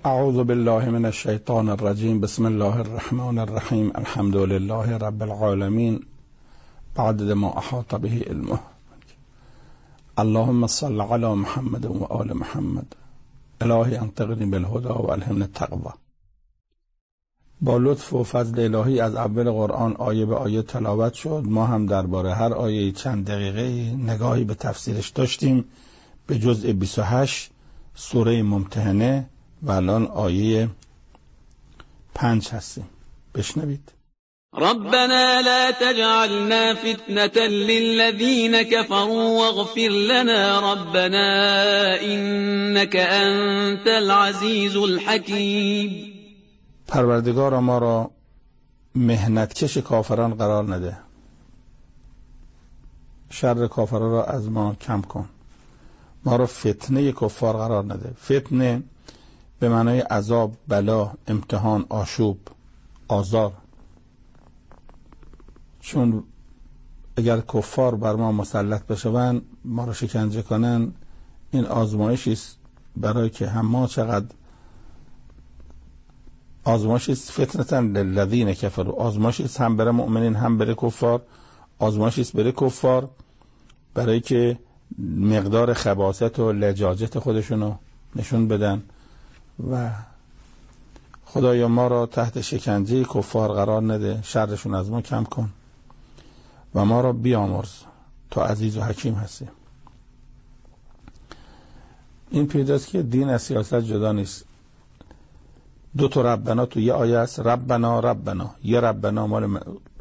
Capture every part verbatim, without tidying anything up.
اعوذ بالله من الشیطان الرجیم. بسم الله الرحمن الرحیم. الحمد لله رب العالمین بعدد ما احاط به علمه. اللهم صل علی محمد و آل محمد. الهی انطقنی بالهدى و الهمنی التقوی. با لطف و فضل الهی از اول قرآن آیه به آیه تلاوت شد. ما هم درباره هر آیه چند دقیقه نگاهی به تفسیرش داشتیم. به جزء بیست و هشت سوره ممتحنه و الان آیه پنج هستیم. بشنوید. ربنا لا تجعلنا فتنة للذين كفروا واغفر لنا ربنا إنك أنت العزيز الحكيم. پروردگار ما را مهنت کش کافران قرار نده. شر کافران را از ما کم کن. ما را فتنه کفار قرار نده. فتنه به معنای عذاب، بلا، امتحان، آشوب، آزار. چون اگر کفار بر ما مسلط بشوند، ما را شکنجه کنن، این آزمایشی است برای که هم ما چقدر آزمایشی است. فتنة للذین کفروا، آزمایشی است هم برای مؤمنین هم برای کفار. آزمایشی است برای کفار برای که مقدار خباثت و لجاجت خودشونو نشون بدن و خدایا ما را تحت شکنجه کفار قرار نده، شرشون از ما کم کن و ما را بیامرز تا عزیز و حکیم هستی. این پیداست که دین از سیاست جدا نیست. دو تا ربنا تو یه آیه است. ربنا ربنا، یه ربنا مال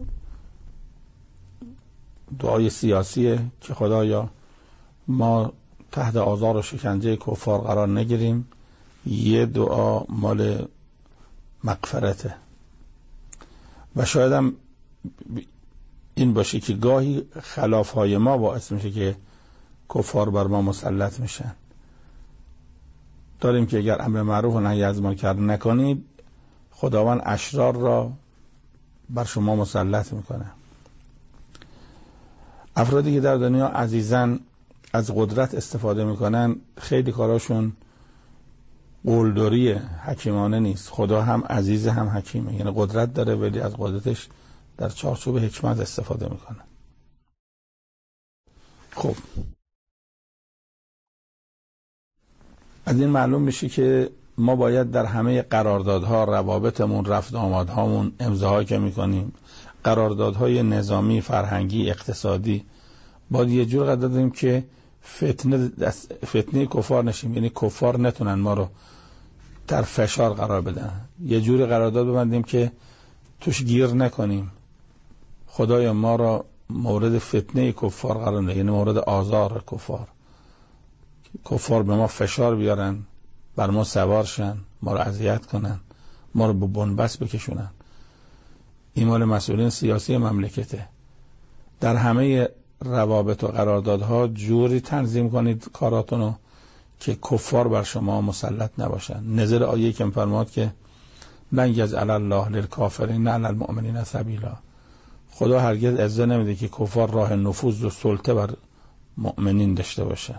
دعای سیاسیه که خدایا ما تحت آزار و شکنجه کفار قرار نگیریم. یه دعا مال مغفرته و شاید هم این باشه که گاهی خلافهای ما باعث میشه که کفار بر ما مسلط میشن. داریم که اگر امر معروف و نهی از منکر نکنید، خداوند اشرار را بر شما مسلط میکنه. افرادی که در دنیا عزیزن از قدرت استفاده میکنن، خیلی کاراشون قلدری حکیمانه نیست. خدا هم عزیز هم حکیمه، یعنی قدرت داره ولی از قدرتش در چارچوب حکمت استفاده میکنه. خب از این معلوم میشه که ما باید در همه قراردادها، روابطمون، رفت آمدهامون، امضاهایی که میکنیم، قراردادهای نظامی، فرهنگی، اقتصادی، باید یه جور قرار دادیم که فتنه فتنه کفار نشیم، یعنی کفار نتونن ما رو در فشار قرار بدن. یه جوری قرارداد ببندیم که توش گیر نکنیم. خدایا ما را مورد فتنه کفار قرار نده، یعنی مورد آزار کفار. کفار به ما فشار بیارن، بر ما سوار شن، ما رو اذیت کنن، ما رو به بنبست بکشونن. این مال مسئولین سیاسی مملکته. در همه روابط و قراردادها جوری تنظیم کنید کاراتونو که کفار بر شما مسلط نباشن. نظر آیه که فرماد که لن یجعل الله للکافرین علی المؤمنین سبیلا. خدا هرگز اجازه نمیده که کفار راه نفوذ و سلطه بر مؤمنین داشته باشن.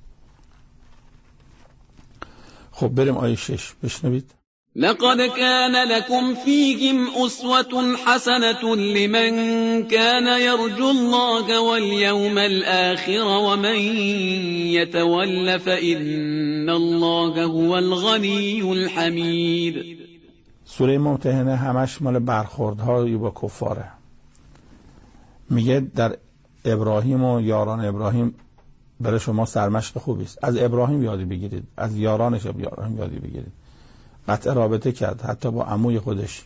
خب بریم آیه شش بشنوید. لقد كان لكم فيهم أسوة حسنة لمن كان يرجو الله واليوم الآخر ومن يتول فإن الله هو الغني الحميد. سوره ممتحنه همش مال برخوردهای با کفاره. میگه در ابراهیم و یاران ابراهیم برای شما سرمشق خوبی است. از ابراهیم یادی بگیرید، از یارانش ابراهیم یادی بگیرید. قطع رابطه کرد حتی با عموی خودش.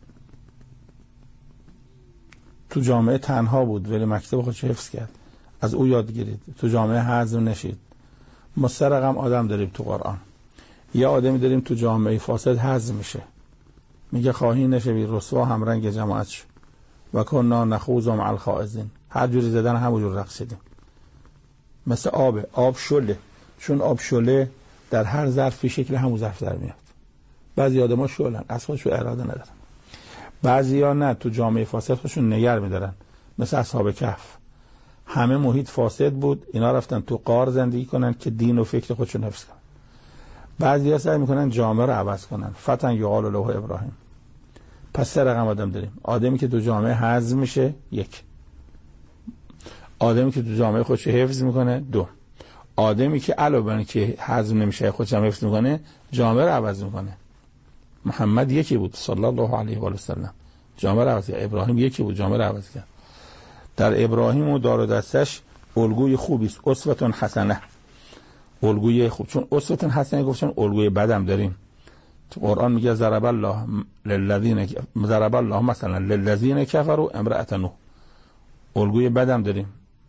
تو جامعه تنها بود ولی مکتب خودش حفظ کرد. از او یاد گیرید. تو جامعه هضم نشید. ما سه رقم آدم داریم تو قرآن. یه آدمی داریم تو جامعه فاسد هضم میشه، میگه خواهی نشوی رسوا هم رنگ جماعت شو و کنا نخوض مع الخائضین. هر جوری زدن همونجور رقصیدیم. مثل آب، آب شله. چون آب شله در هر ظرفی شکل همون ظرف در میاد. بعضی آدم‌ها شلن، از خودشون اراده ندارن. بعضیا نه، تو جامعه فاسد خودشون نگر می‌دارن، مثل اصحاب کهف. همه محیط فاسد بود، اینا رفتن تو غار زندگی کنن که دین و فکر خودشون حفظ کنن. بعضیا سعی میکنن جامعه رو عوض کنن. فتن یقال له ابراهیم. پس سه رقم آدم داریم. آدمی که تو جامعه هضم میشه، یک. آدمی که تو جامعه خودش حفظ میکنه، دو. آدمی که علاوه بر اینکه هضم نمیشه خودش هم حفظ میکنه، جامعه رو عوض میکنه. محمد یکی بود صلی الله علیه و سلم، جامعه رو عوض کرد. ابراهیم یکی بود، جامعه رو عوض کرد. در ابراهیم و دار و دستش الگوی خوبی است. اسوه حسنه، الگوی خوب. چون اسوه حسنه گفتن الگوی بدم داریم. تو قرآن میگه ضرب الله للذین ضرب الله مثلا للذین کفروا امرأة نوح، الگوی بدم داریم.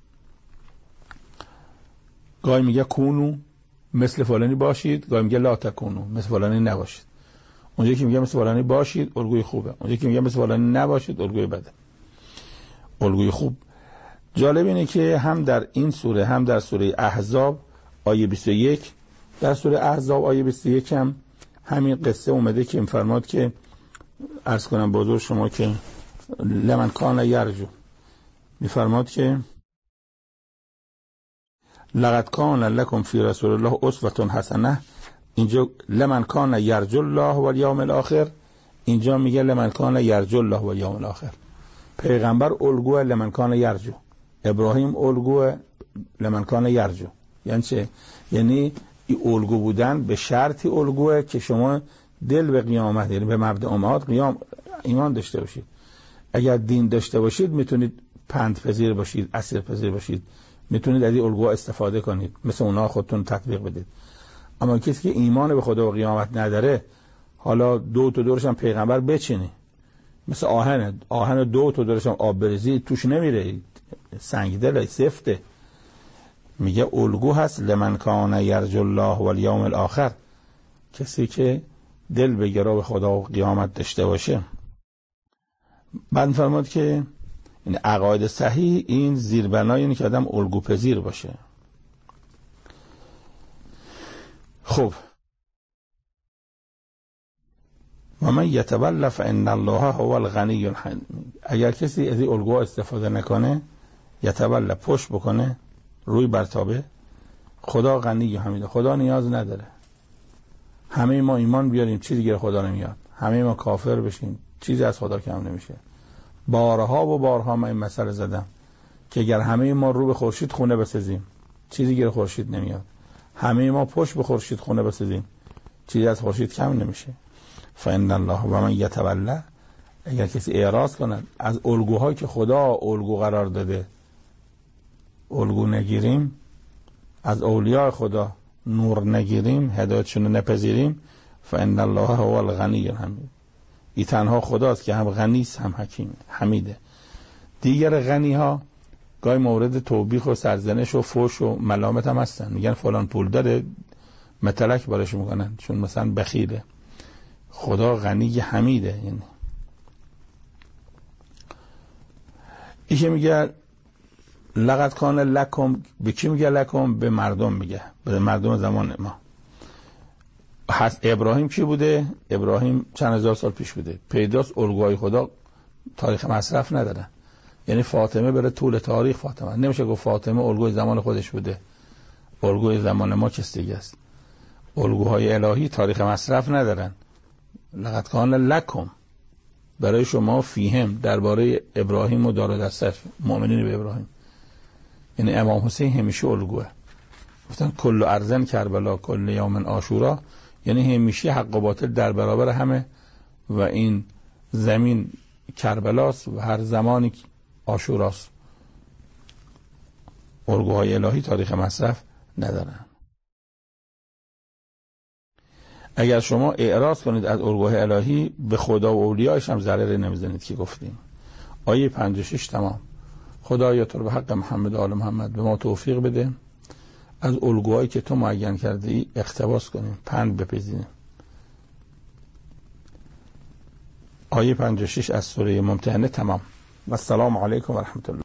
گاهی میگه کونو مثل فلانی باشید، گاهی میگه لا تکونو مثل فلانی نباشید. اونجا که میگه مثل فلانی باشید الگوی خوبه، اونجا که میگه مثل فلانی نباشید الگوی بده. الگوی خوب. جالب اینه که هم در این سوره هم در سوره احزاب آیه بیست و یک، در سوره احزاب آیه بیست و یک هم همین قصه اومده که میفرماد که عرض کنم بزرگ شما که لمن کان یرجو، میفرماد که لقد کان لکم فی رسول الله اسوه حسنه. اینجا لمن کان یرجو الله و الیوم الاخر، اینجا میگه لمن کان یرجو الله و الیوم الاخر. پیغمبر الگوه لمن کان یرجو، ابراهیم الگوه لمن کان یرجو. یعنی چه؟ یعنی این الگو بودن به شرطی الگوه که شما دل به قیامت، یعنی به مبدأ امات قیام ایمان داشته باشید. اگر دین داشته باشید میتونید پند پذیر باشید، اسیر پذیر باشید، میتونید از این الگوها استفاده کنید، مثل اونا خودتون تطبیق بدید. اما کسی که ایمان به خدا و قیامت نداره، حالا دو تا دورش هم پیغمبر بچینی، مثل آهن آهن دو تا دورش هم آب بریزی توش نمیره، سنگدل سفته. میگه الگو هست لمن کان یرجو الله و الیوم الاخر، کسی که دل به گرا به خدا و قیامت داشته باشه. بعد فرمود که این عقاید صحیح این زیربنای اینه که آدم الگو پذیر باشه. خب و من یتولی فان الله هو الغنی الحمید. اگر کسی از این الگوها استفاده نکنه، یتولی پشت بکنه، روی برتابه، خدا غنی حمید، خدا نیاز نداره. همه ما ایمان بیاریم چیزی دیگه خدا نمیاد، همه ما کافر بشیم چیزی از خدا کم نمیشه. بارها و بارها من این مسئله زدم که اگر همه ما رو به خورشید خونه بسازیم چیزی دیگه خورشید نمیاد، همه ما پشت به خورشید خونه بسازیم چیزی از خورشید کم نمیشه. فإن الله و من یتولی، اگر کسی اعراض کنه از الگوهایی که خدا الگو قرار داده، الگو نگیریم، از اولیاء خدا نور نگیریم، هدایتشون رو نپذیریم، فإن الله هو الغنی الحمید. این تنها خداست که هم غنی است هم حکیم حمیده. دیگر غنی ها گاهی مورد توبیخ و سرزنش و فوش و ملامت هم هستن، میگن فلان پول داره، متلک بارش میکنن چون مثلا بخیله. خدا غنی حمیده. یعنی ایشه میگه لقد کان لکم، به کی میگه لکم؟ به مردم میگه، به مردم زمان ما. هست ابراهیم کی بوده؟ ابراهیم چند هزار سال پیش بوده. پیداست الگوهای خدا تاریخ مصرف نداره. یعنی فاطمه بره طول تاریخ فاطمه، نمیشه گفت فاطمه الگوی زمان خودش بوده، الگوی زمان ما کس دیگه است. الگوهای الهی تاریخ مصرف ندارن. لقد کان لکم برای شما فیهم، درباره ابراهیم و دار و دستش مؤمنین به ابراهیم. یعنی امام حسین همیشه الگوه. گفتن کل ارزن کربلا کل یوم عاشورا، یعنی همیشه حق و باطل در برابر همه و این زمین کربلاست و هر زمانی عاشوراست. الگوهای الهی تاریخ مصرف ندارن. اگر شما اعراض کنید از الگوهای الهی، به خدا و اولیاءش هم ضرر نمیزنید که گفتیم. آیه پنجاه و شش تمام. خدایا تو رو به حق محمد و آل محمد به ما توفیق بده، از الگوهایی که تو معین کرده ای اقتباس کنیم، پند بپذیریم. آیه پنجاه و شش از سوره ممتحنه تمام. و السلام علیکم و رحمت الله.